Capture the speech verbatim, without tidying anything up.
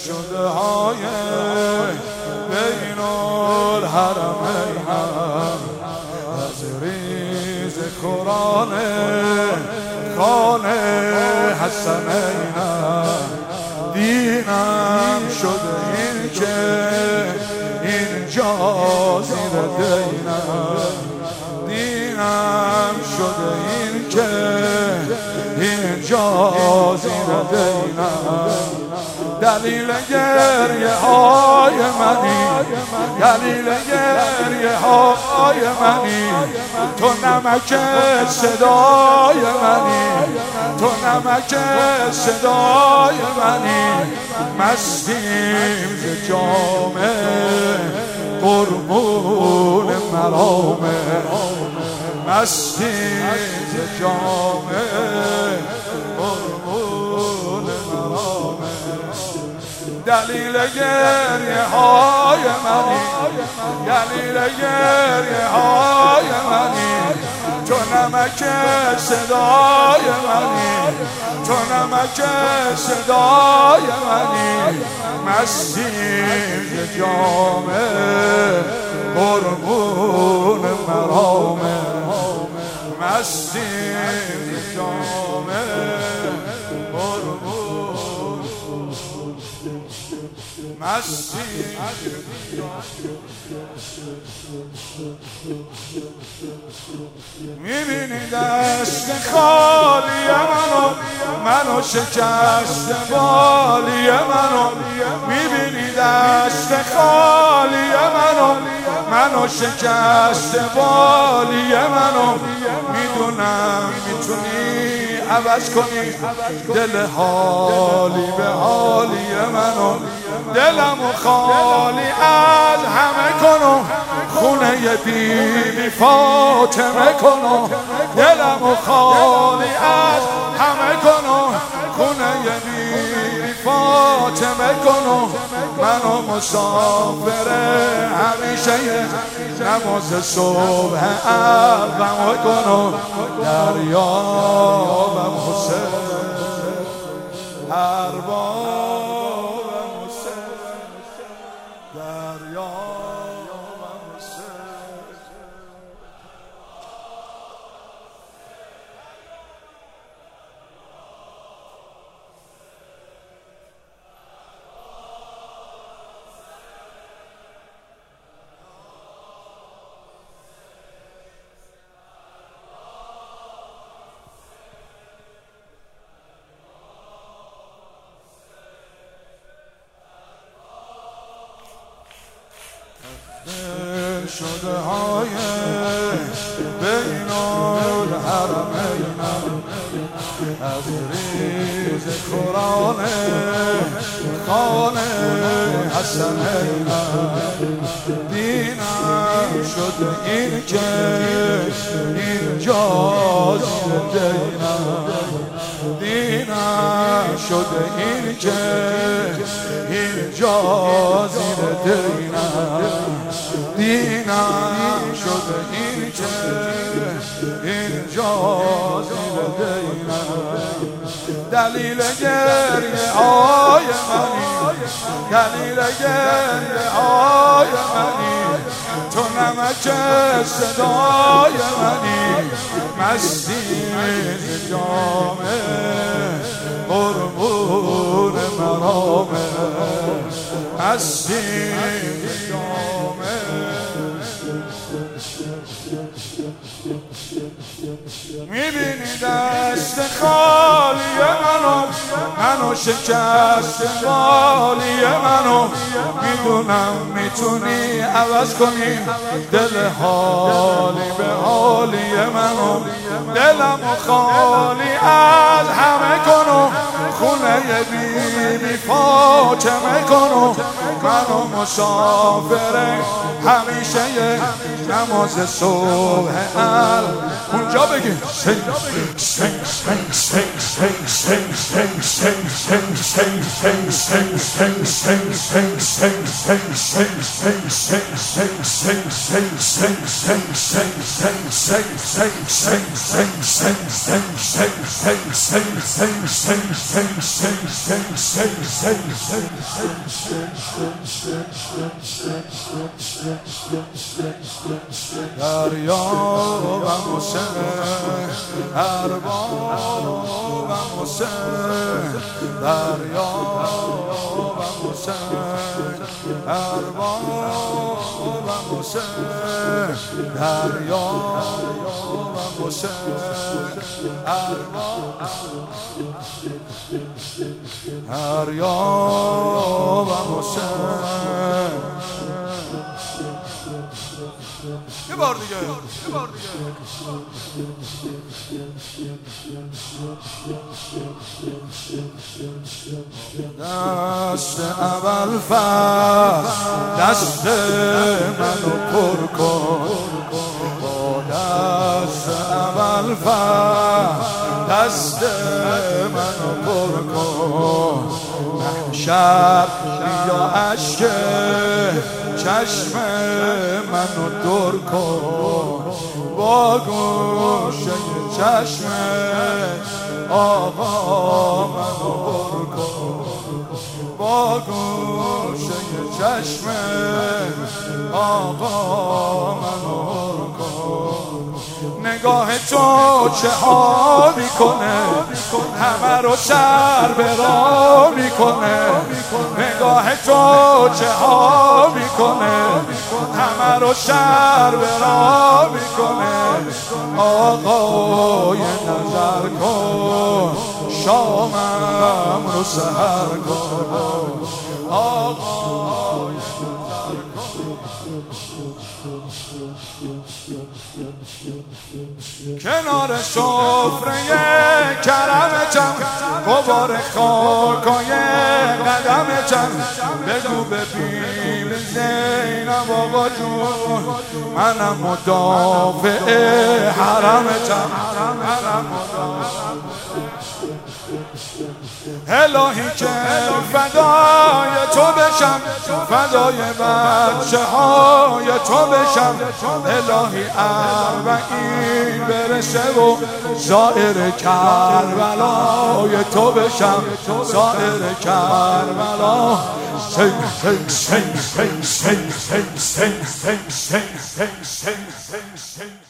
شده های بین الحرمین از ریز قرآن خانه حسنین دینم شده این که اینجا زیر دینم دینم شده این که اینجا زیر دینم دلیل گریه های منی دلیل گریه های منی تو نمک صدای منی تو نمک صدای منی مستیم ز جام قربون مرامه مستیم ز جام قربون مرامه دلیل گریه های منی دلیل گریه های منی تو نمک صدای منی تو نمک صدای منی مستیم ز جام قربون مرامه مستیم ز جام قربون مستیم میبینی دست خالی منو منو شکست بالی منو میبینی دست خالی منو منو شکست بالی منو میدونم میتونی عوض کنی دل حالی به حالی منو دلمو خالی از همه کنو خونه بی بی فاطمه کنو دلمو خالی از همه کنو خونه بی بی فاطمه کنو منو مسافر همیشه نماز صبح عربم کنو دریابم حسین اربابم حسین دریابم حسین شده های بین الحرمین از ریز قرآن خانه حسنین دینم شده این که اینجا زیر دینم دینم شده این که اینجا زیر دینم دینم شده این که اینجا زیر دینم دلیل گریه های منی دلیل گریه های منی تو نمک صدای منی مستیم ز جام قربون مرامه مستیم ز جام میبینی دست خالی منو منو شکست بالی منو میدونم میتونی عوض کنی دل حالی به حالی منو دلمو خالی از همه کنو خونه بی بی فاطمه کنو منو مسافر همیشه نماز صبح اونجا بگی سنگ سنگ سنگ سنگ سنگ سنگ سنگ سنگ سنگ سنگ سنگ سنگ سنگ سنگ سنگ سنگ سنگ دریا و حسین ارباب و حسین دریا و حسین ارباب و حسین دریا و حسین ارباب دریا و حسین. یه بار دیگه یه بار دیگه دست اول فصل دست منو پر کن با دست اول فصل دست منو پر کن محشر یا عشق چشم منو دور کن با گوشه چشم آقا منو پر کن با گوشه چشم آقا منو پر کن. نگاه تو چه ها میکنه همه رو سر به راه میکنه نگاه تو چه ها میکنه همه رو سر به راه میکنه آقای نظر کن شامم رو سحر کن آقای نظر کنار سفره کرم چم غبار خاکای قدم چم بگو ببین زینب آقا جون منم مدافع حرم چم الهی که فدای تو بشم فدای بچه های تو بشم الهی اربعین برسه و زائر کربلای تو بشم زائر کربلا سنگ سنگ سنگ سنگ سنگ سنگ سنگ سنگ سنگ سنگ سنگ